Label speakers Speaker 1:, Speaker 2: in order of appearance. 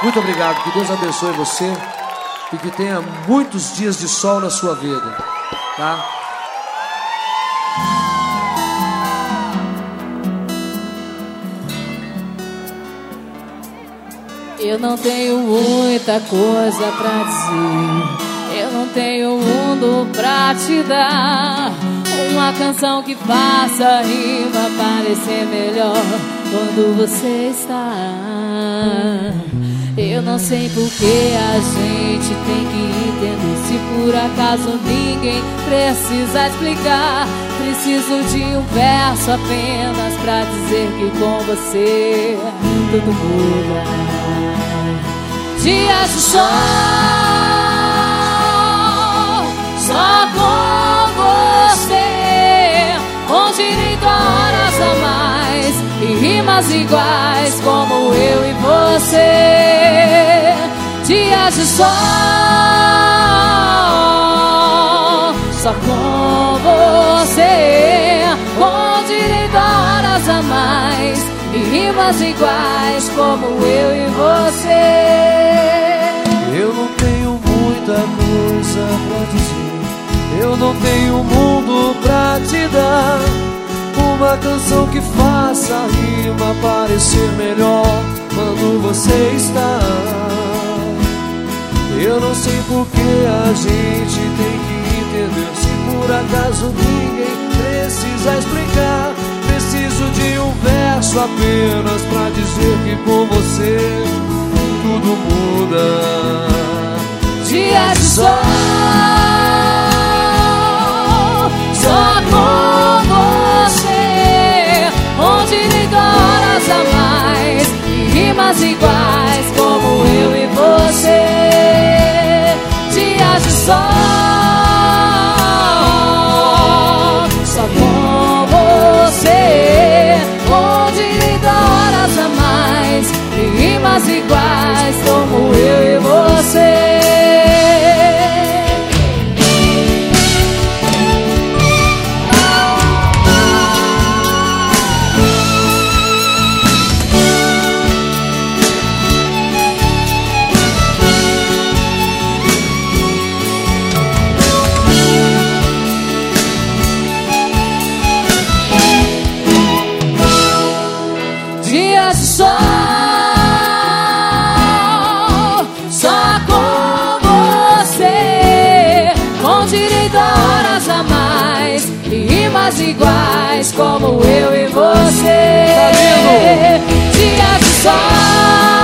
Speaker 1: Muito obrigado, que Deus abençoe você e que tenha muitos dias de sol na sua vida, tá?
Speaker 2: Eu não tenho muita coisa pra dizer, eu não tenho mundo pra te dar. Uma canção que faça a rima parecer melhor quando você está. Eu não sei por que a gente tem que entender. Se por acaso ninguém precisa explicar, preciso de um verso apenas pra dizer que com você tudo muda. Dias de sol, só com você, com direito a horas a mais e rimas iguais como eu e você. Dias de sol, só com você, com direito a horas a mais e rimas iguais como eu e você.
Speaker 1: Eu não tenho muita coisa pra dizer, eu não tenho mundo pra te dar. Uma canção que faça a rima parecer melhor quando você está. Eu não sei por que a gente tem que entender. Se por acaso ninguém precisa explicar, preciso de um verso apenas pra dizer que com você tudo muda. Dias de sol,
Speaker 2: só com você, com direito a horas a mais e rimas iguais como eu e você. Dias de sol, só com você, com direito a horas a mais e rimas iguais como eu e você. Dias de sol, só com você, com direito a horas a mais e rimas iguais como eu e você. Dias de sol.